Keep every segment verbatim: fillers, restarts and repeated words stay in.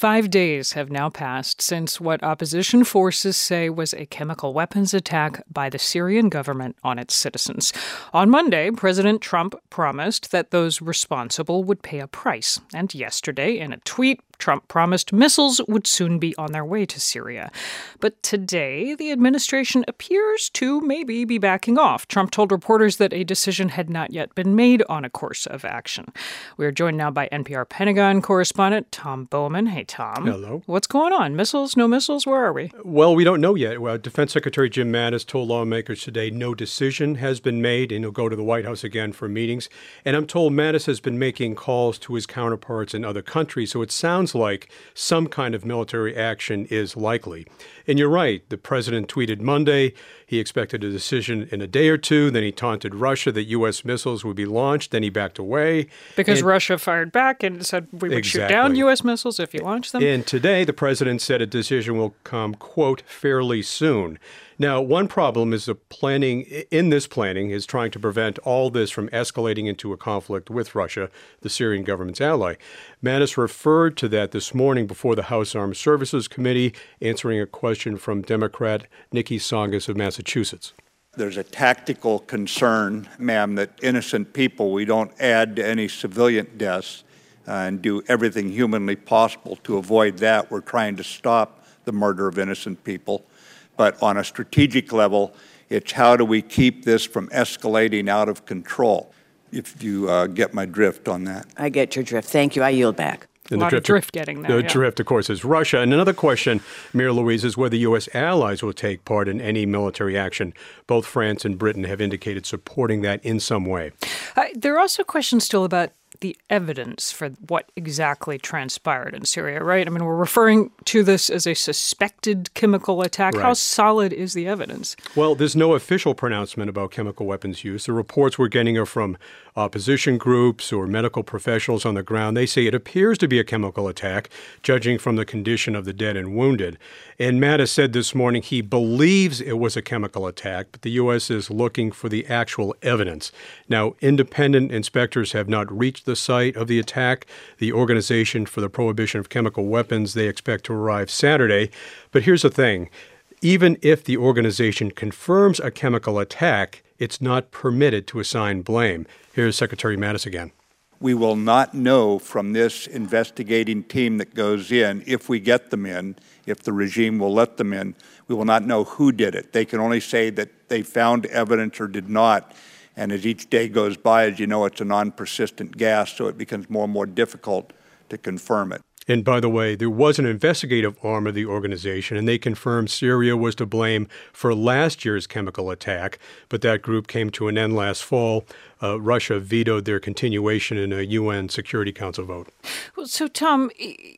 five days have now passed since what opposition forces say was a chemical weapons attack by the Syrian government on its citizens. On Monday, President Trump promised that those responsible would pay a price. And yesterday, in a tweet, Trump promised missiles would soon be on their way to Syria. But today, the administration appears to maybe be backing off. Trump told reporters that a decision had not yet been made on a course of action. We are joined now by N P R Pentagon correspondent Tom Bowman. Hey, Tom. Hello. What's going on? Missiles, no missiles? Where are we? Well, we don't know yet. Well, Defense Secretary Jim Mattis told lawmakers today no decision has been made, and he'll go to the White House again for meetings. And I'm told Mattis has been making calls to his counterparts in other countries, so it sounds like some kind of military action is likely. And you're right. The president tweeted Monday he expected a decision in a day or two. Then he taunted Russia that U S missiles would be launched. Then he backed away. Because and, Russia fired back and said we would exactly. shoot down U S missiles if you launch them. And today, the president said a decision will come, quote, fairly soon. Now, one problem is the planning in this planning is trying to prevent all this from escalating into a conflict with Russia, the Syrian government's ally. Mattis referred to that this morning before the House Armed Services Committee, answering a question from Democrat Nikki Tsongas of Massachusetts. There's a tactical concern, ma'am, that innocent people, we don't add to any civilian deaths uh, and do everything humanly possible to avoid that. We're trying to stop the murder of innocent people. But on a strategic level, it's how do we keep this from escalating out of control, if you uh, get my drift on that. I get your drift. Thank you. I yield back. A lot of drift getting there. The yeah. drift, of course, is Russia. And another question, Mira Louise, is whether U S allies will take part in any military action. Both France and Britain have indicated supporting that in some way. Uh, there are also questions still about the evidence for what exactly transpired in Syria, right? I mean, we're referring to this as a suspected chemical attack. Right. How solid is the evidence? Well, there's no official pronouncement about chemical weapons use. The reports we're getting are from opposition groups or medical professionals on the ground. They say it appears to be a chemical attack, judging from the condition of the dead and wounded. And Mattis said this morning he believes it was a chemical attack, but the U S is looking for the actual evidence. Now, independent inspectors have not reached the site of the attack. The Organization for the Prohibition of Chemical Weapons, they expect to arrive Saturday. But here's the thing. Even if the organization confirms a chemical attack, it's not permitted to assign blame. Here's Secretary Mattis again. We will not know from this investigating team that goes in, if we get them in, if the regime will let them in, we will not know who did it. They can only say that they found evidence or did not. And as each day goes by, as you know, it's a non-persistent gas, so it becomes more and more difficult to confirm it. And by the way, there was an investigative arm of the organization, and they confirmed Syria was to blame for last year's chemical attack. But that group came to an end last fall. Uh, Russia vetoed their continuation in a U N Security Council vote. Well, so, Tom,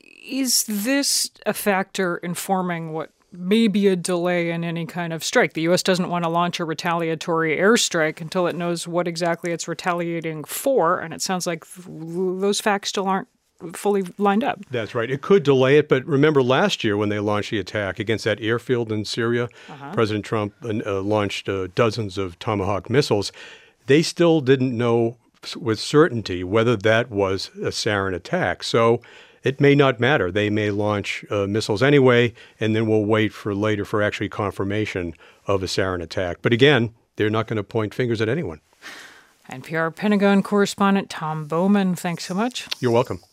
is this a factor informing what maybe a delay in any kind of strike? The U S doesn't want to launch a retaliatory airstrike until it knows what exactly it's retaliating for, and it sounds like those facts still aren't fully lined up. That's right. It could delay it, but remember last year when they launched the attack against that airfield in Syria, uh-huh. President Trump uh, launched uh, dozens of Tomahawk missiles. They still didn't know with certainty whether that was a sarin attack. So it may not matter. They may launch uh, missiles anyway, and then we'll wait for later for actually confirmation of a sarin attack. But again, they're not going to point fingers at anyone. N P R Pentagon correspondent Tom Bowman, thanks so much. You're welcome.